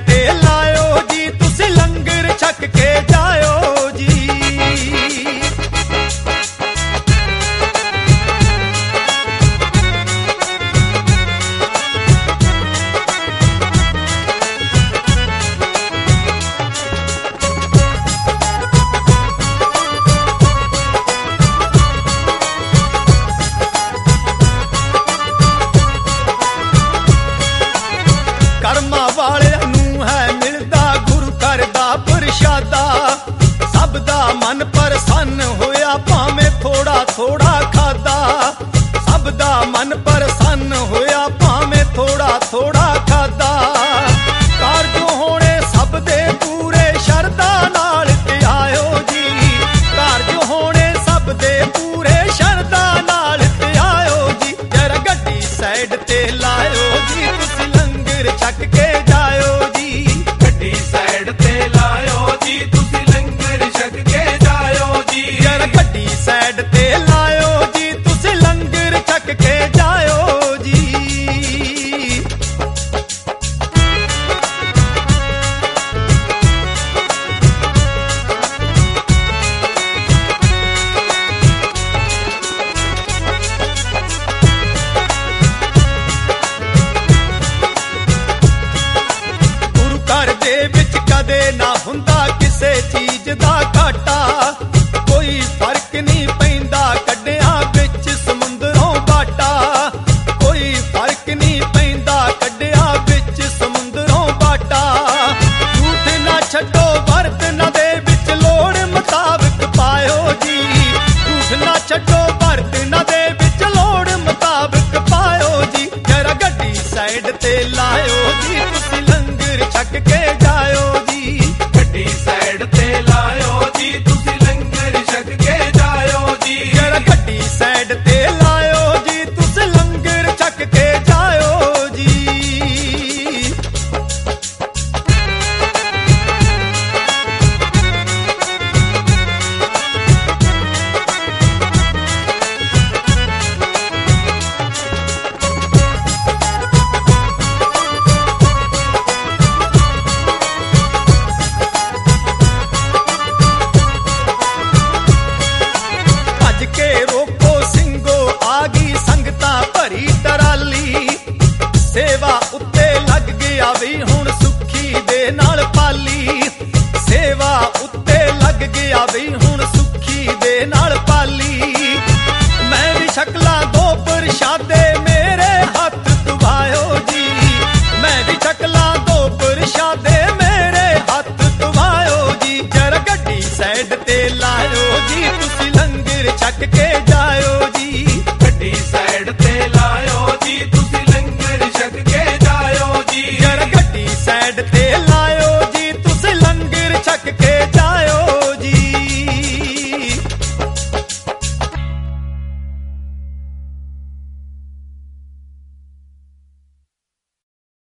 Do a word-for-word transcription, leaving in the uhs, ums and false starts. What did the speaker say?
ते लायो जी तुसी लंगर छक के जायो जी। कर्मा वालियां नूं है मिलदा गुरु घर दा प्रशादा, सब दा मन प्रसन्न होया भावें थोड़ा थोड़ा खादा, सब दा मन प्रसन्न होया भावें थोड़ा थोड़ा खादा। कारज होने सब दे पूरे शरदा नाल ते आयो जी, कारज होने सब दे पूरे शरदा नाल ते आयो जी। जरा गड्डी साइड ते लायो जी तुसी लंगर छक के जायो जी, गड्डी साइड ते लायो जी तुसी लंगर छक के जायो जी। जरा गड्डी साइड ते लायो जी तुसी लंगर छक के जायो जी। गुरु घर दे विच कदे ना हुंदा किसे चीज दा घाटा, कोई फर्क नहीं पैंदा कड्डिया विच समुंदरों बाटा, कोई फर्क नहीं पैंदा कड्डिया विच समुंदरों बाटा। झूठ ना छड्डो बरतना दे विच लोड़ मुताबिक पायो जी, झूठ ना छड्डो बरतना दे विच लोड़ मुताबिक पायो जी। जरा गड्डी साइड ते लायो जी तुसी लंगर छक के जायो जी, गड्डी साइड ते लायो जी तुसी लंगर छक के जायो जी। जरा गड्डी साइड ते लायो जी तुसी लंगर छक के जायो जी। भज के रोको ਸਿੰਘੋ आ गई संगतां भरी टराली, सेवा उत्ते लग गया भी हुण सुखी दे नाल पाली, सेवा उत्ते लग गया भी हुण सुखी दे नाल पाली। मैं भी छकला दो प्रशादे मेरे हथ दुआयो जी, मैं भी छकला दो प्रशादे मेरे हथ दुआयो जी। जरा गड्डी साइड ते लायो जी तुसी लंगर छक के जायो जी, गड्डी साइड ते लायो जी तुसी लंगर छक के जायो जी। जरा गड्डी साइड ते लायो